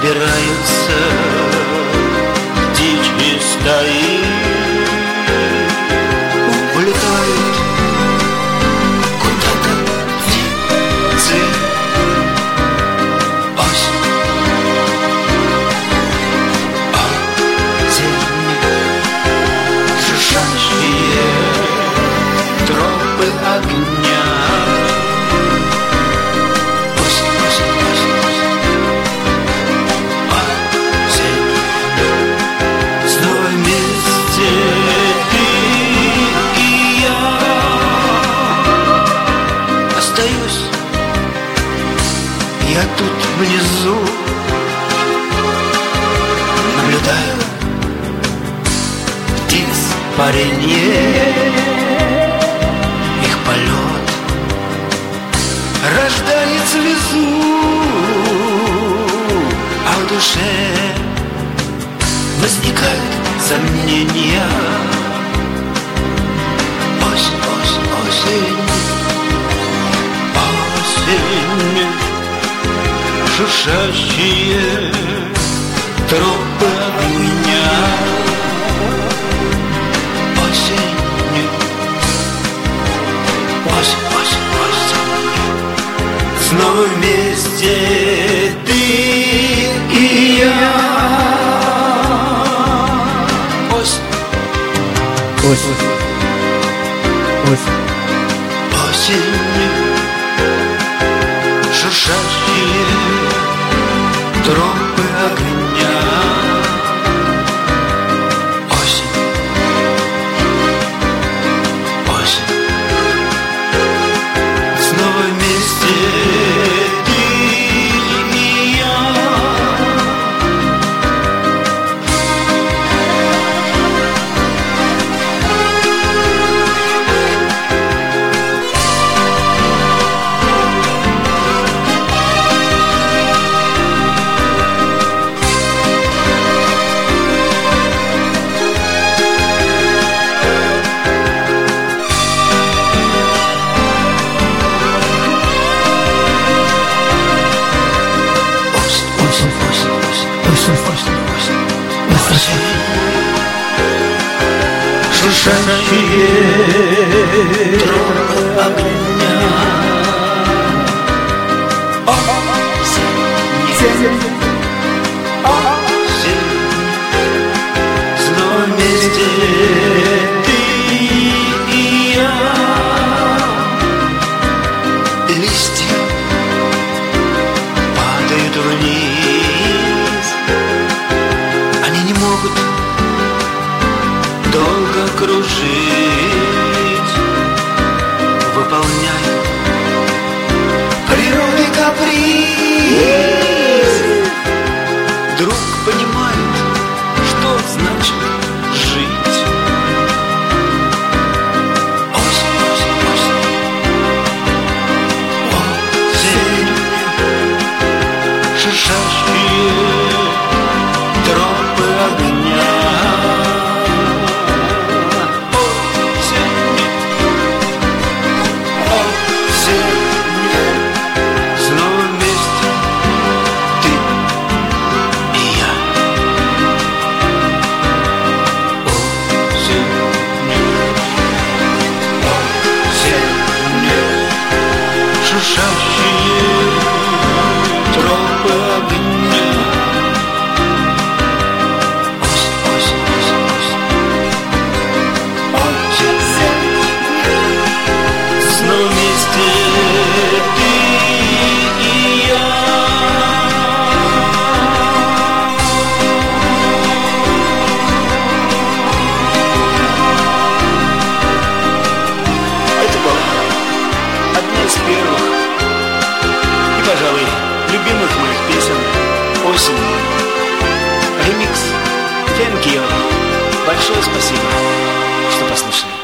собираются птичьи стаи, улетают куда-то птицы. Осень, шуршащие тропы огня. Я тут внизу наблюдаю птиц паренье, их полет рождает слезу, а в душе возникают сомнения. Осень, осень, осень, осень. Шуршащие тропы огня. Осень, осень, осень, осень. Снова вместе ты и я. Осень, осень, осень, осень. Шуршащие тропы огня. Осень, осень. Снова вместе ты и я. Шуршащие тропы огня. Осень, осень. Снова вместе ты и я. Листья падают вниз, они не могут долго кружить, выполняя природы каприз. Вдруг понимают, что значит жить. Осень, осень, осень. Осень. Шуршащие тропы огня. Шуршащие тропы огня. Осень, осень, осень, осень. Осень. Снова вместе ты и я. Это была одна из первых, пожалуй, любимых моих песен «Осень». Ремикс. Thank you. Большое спасибо, что послушали.